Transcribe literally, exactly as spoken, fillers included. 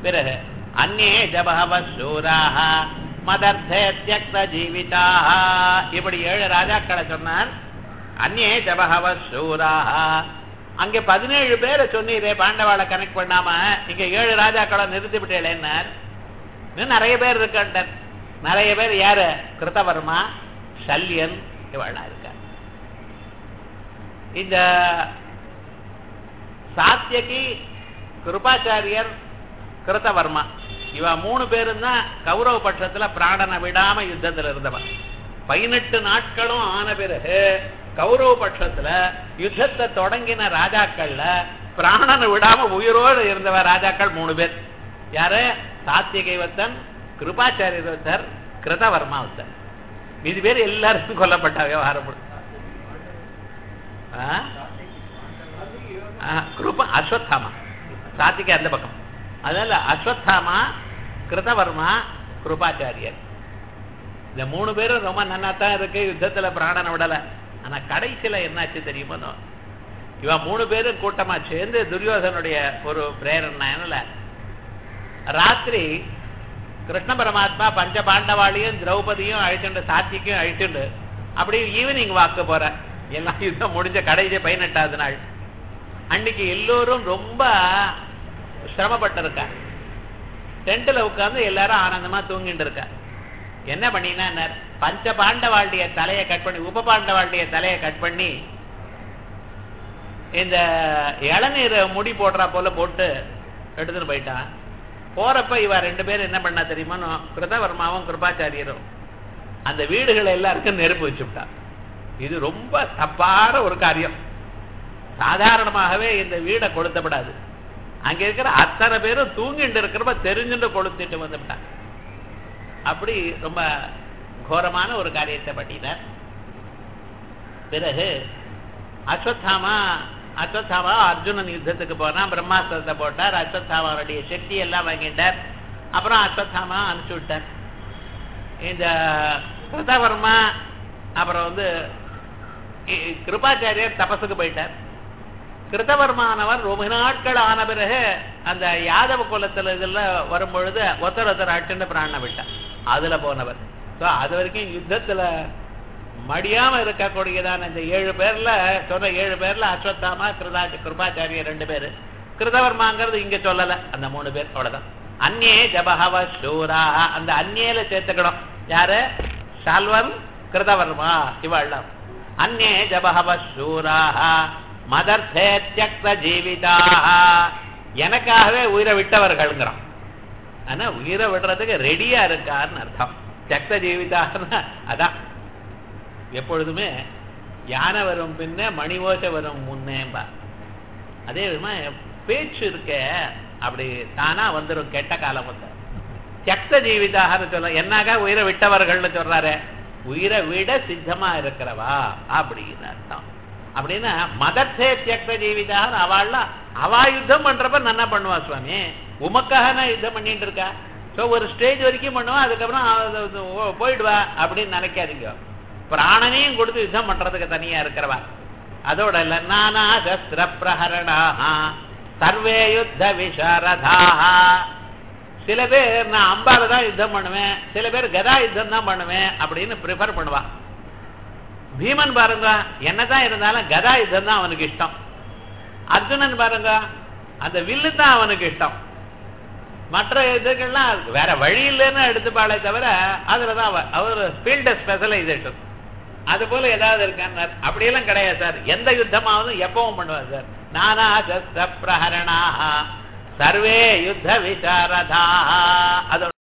பிறகு அந்நே ஜபஹவ சூராஹ மதர்த்தே த்யக்த ஜீவிதாஹ இப்படி ஏழு ராஜாக்களை சொன்னார். அந்நே ஜபஹவ சூராஹ அங்கே பதினேழு பேரை சொன்னீரே பாண்டவாளை கனெக்ட் பண்ணாம இங்க ஏழு ராஜாக்களை நிறுத்தி விட்டேன்னார். இன்னும் நிறைய பேர் இருக்கார். நிறைய பேர் யாரு? கிருதவர்மா, சல்யன் இவெல்லாம் இருக்க. இந்த சாத்தியகி, கிருபாச்சாரியர், கிருதவர்மா இவ மூணு பேரும் தான் கௌரவ பட்சத்துல பிராணனை விடாம யுத்தத்துல இருந்தவன். பதினெட்டு நாட்களும் ஆன பிறகு கௌரவ பட்சத்துல யுத்தத்தை தொடங்கின ராஜாக்கள்ல பிராணனை விடாம உயிரோடு இருந்தவ ராஜாக்கள் மூணு பேர். யாரு? சாத்தியகைவத்தன், கிருபாச்சாரியர், கிருதவர்மாவத்தன். இது பேர் எல்லாருக்கும் கொல்லப்பட்ட விவகாரம். கிருபா அஸ்வத்தாமா, சாத்திகை அந்த பக்கம். அதனால அஸ்வத்தாமா, கிருதவர்மா, கிருபாச்சாரியர் இந்த மூணு பேரும் ரொம்ப நன்னா தான் இருக்கு. யுத்தத்துல பிராணனை விடல. ஆனா கடைசியில என்னாச்சு தெரியுமோ, இவன் மூணு பேரும் கூட்டமா சேர்ந்து துரியோதனுடைய ஒரு பிரேரணை. ராத்திரி கிருஷ்ண பரமாத்மா பஞ்ச பாண்டவாளியும் திரௌபதியும் அழிச்சுண்டு சாத்திக்கும் அழிச்சுண்டு அப்படி ஈவினிங் வாக்க போற. எல்லாம் யுத்தம் முடிஞ்ச கடைசி பதினெட்டாவது நாள் அன்னைக்கு எல்லோரும் ரொம்ப சிரமப்பட்டு இருக்கா. டென்ட்ல உட்கார்ந்து எல்லாரும் ஆனந்தமா தூங்கிட்டு இருக்கா. என்ன பண்ணினா பஞ்ச பாண்டவாளுடைய தலையை கட் பண்ணி உப பாண்டவாளுடைய தலையை கட் பண்ணி இந்த இளநீர் முடி போடுறா போல போட்டு எடுத்துட்டு போயிட்டான். போறப்ப இவ ரெண்டு பேரும் என்ன பண்ணா தெரியுமா, கிருதவர்மாவும் கிருபாச்சாரியரும் அந்த வீடுகளை எல்லாருக்கும் நெருப்பு வச்சுட்டான். இது ரொம்ப தப்பான ஒரு காரியம். சாதாரணமாகவே இந்த வீடை கொளுத்தப்படாது. அங்க இருக்கிற அத்தனை பேரும் தூங்கிட்டு இருக்கிறப்ப தெரிஞ்சுட்டு கொளுத்திட்டு வந்துட்டான். அப்படி ரொம்ப கோரமான ஒரு காரியத்தை பண்ணினார். பிறகு அஸ்வத்தாமா அஸ்வத்தாமா அர்ஜுனன் யுத்தத்துக்கு போனா பிரம்மாஸ்திரத்தை போட்டார். அஸ்வத்தாமாவுடைய சக்தி எல்லாம் வாங்கிட்டார். அப்புறம் அஸ்வத்தாமா அனுப்பிச்சு விட்டார். இந்த கிருதவர்மா அப்புறம் வந்து கிருபாச்சாரியர் தபசுக்கு போயிட்டார். கிருதவர்மானவர் ரொம்ப நாட்கள் ஆன பிறகு அந்த யாதவ குலத்துல இதுல வரும்பொழுது ஒருத்தர் ஒருத்தர் அட்டுன்னு பிராண விட்டார். அதுல போனவர். ஸோ அது வரைக்கும் யுத்தத்துல மடியாம இருக்கக்கூடியதான இந்த ஏழு பேர்ல சொன்ன ஏழு பேர்ல அஸ்வத்தாமா, கிருதா கிருபாச்சாரியர் ரெண்டு பேரு, கிருதவர்மாங்கிறது இங்க சொல்லல. அந்த மூணு பேர் அவ்வளவுதான். அந்நே ஜபஹவ சூரா அந்த அந்நேல சேர்த்துக்கணும். யாரு? ஷால்வன், கிருதவர்மா இவெல்லாம். அந்நே ஜபஹவ சூரா மதர்த்தே த்யக்த ஜீவிதா எனக்காகவே உயிரை விட்டவர்கள்ங்கிறான். ஆனா உயிரை விடுறதுக்கு ரெடியா இருக்காருன்னு அர்த்தம். தியக்த ஜீவிதான்னா அதான். எப்பொழுதுமே யானை வரும் பின்ன மணி ஓசை வரும் முன்னேம்பா. அதே விதமா பேச்சு இருக்க அப்படி தானா வந்துடும் கெட்ட காலம் வந்து. தியக்த ஜீவிதான்னு சொல்ல என்னாக உயிரை விட்டவர்கள்னு சொல்றாரு. உயிரை விட சித்தமா இருக்கிறவா அப்படின்னு அர்த்தம். அப்படின்னா மதர்த்தே தியக்த ஜீவிதான் அவள்லாம் அவா யுத்தம் பண்றப்ப நன்னா பண்ணுவா. சுவாமி உமக்காக நான் யுத்தம் பண்ணிட்டு இருக்கா. ஸோ ஒரு ஸ்டேஜ் வரைக்கும் பண்ணுவா, அதுக்கப்புறம் போயிடுவா அப்படின்னு நினைக்காதீங்க. பிராணனையும் கொடுத்து யுத்தம் பண்றதுக்கு தனியா இருக்கிறவா. அதோட இல்ல நானா சஸ்திர பிரஹரணா சர்வே யுத்த விசாரதா. சில பேர் நான் அம்பால தான் யுத்தம் பண்ணுவேன், சில பேர் கதா யுத்தம் தான் பண்ணுவேன் அப்படின்னு ப்ரிஃபர் பண்ணுவா. பீமன் பாருங்க என்னதான் இருந்தாலும் கதா யுத்தம் தான் அவனுக்கு இஷ்டம். அர்ஜுனன் பாருங்க அந்த வில்லு தான் அவனுக்கு இஷ்டம். மற்ற இதுக்கெல்லாம் வேற வழி இல்லைன்னு எடுத்துப்பாளே தவிர அதுலதான் அவர் ஃபீல்டு ஸ்பெஷலைசேஷன். அது போல ஏதாவது இருக்கான்னு அப்படியெல்லாம் கிடையாது சார். எந்த யுத்தமாவது எப்பவும் பண்ணுவார் சார். நானா சஸ்திர பிரஹரணா சர்வே யுத்த விசாரதா. அதோட